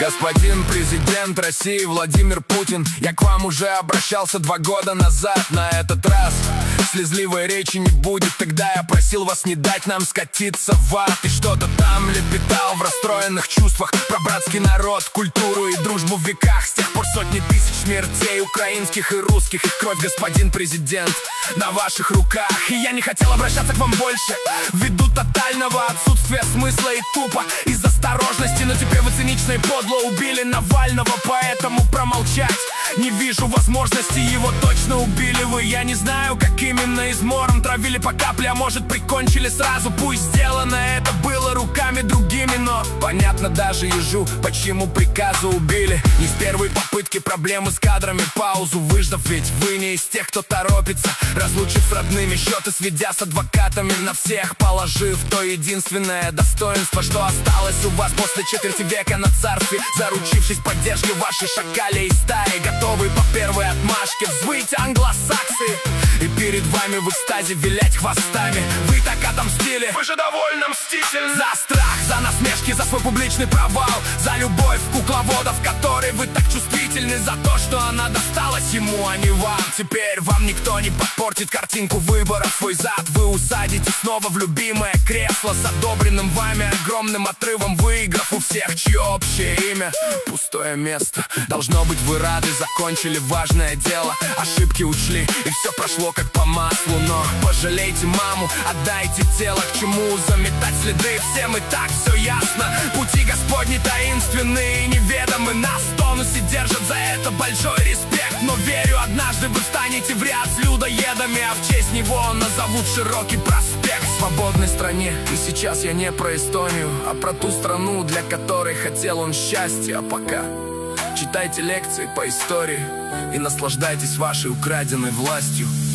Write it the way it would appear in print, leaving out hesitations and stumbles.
Господин президент России Владимир Путин, я к вам уже обращался 2 года назад. На этот раз слезливой речи не будет. Тогда я просил вас не дать нам скатиться в ад. И что-то там лепетал в расстроенных чувствах про братский народ, культуру и дружбу в веках. С тех пор сотни тысяч смертей украинских и русских. Их кровь, господин президент, на ваших руках. И я не хотел обращаться к вам больше ввиду тотального отсутствия смысла и тупо из осторожности. Но теперь вы цинично и подло убили Навального, поэтому промолчать не вижу возможности. Его точно убили вы. Я не знаю, как именно измором травили по капле, а может прикончили сразу. Пусть сделано это было руками другими, но понятно даже ежу, почему приказу убили. Не с первой попытки проблемы с кадрами, паузу выждав. Ведь вы не из тех, кто торопится, разлучив с родными, счеты сведя с адвокатами, на всех положив то единственное достоинство, что осталось у вас после четверти века на царстве. Заручившись поддержкой вашей шакалей стаи, готовы по первой отмашке взвыть англосаксы и перед вами в экстазе вилять хвостами. Вы так отомстили, вы же довольно мстительны. За страх, за насмешки, за свой публичный провал, за любовь кукловодов, которой вы так чувствительны, за то, что она досталась ему, а не вам. Теперь вам никто не подпортит картинку выборов. Свой зад вы усадите снова в любимое кресло с одобренным вами огромным отрывом, выиграв у всех, чье общее имя пустое место. Должно быть, вы рады, закончили важное дело, ошибки учли, и все прошло как по маслу. Но пожалейте маму, отдайте тело, к чему заметать следы. Всем и так все ясно, пути Господни таинственные и неведомы. Нас в тонусе держат, за это большой респект. Но верю, однажды вы встанете в ряд с людоедами, а в честь него назовут широкий проспект. В свободной стране, и сейчас я не про Эстонию, а про ту страну, для которой хотел он счастья. А пока читайте лекции по истории и наслаждайтесь вашей украденной властью.